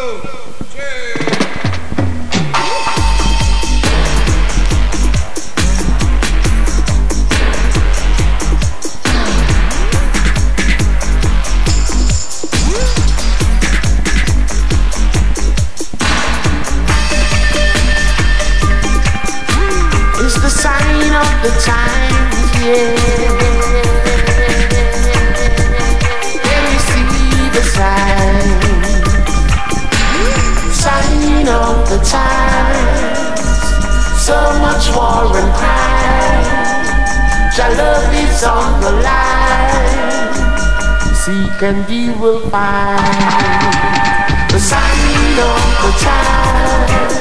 The times, yeah. Can you see the sign of the times? So much war and crime. Your love is on the line. Seek and you will find the sign of the times.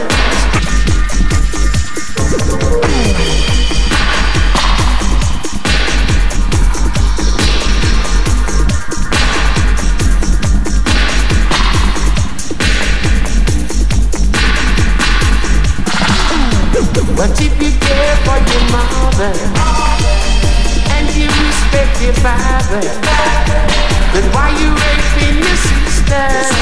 But if you care for your mother and you respect your father, then why you raping your sister?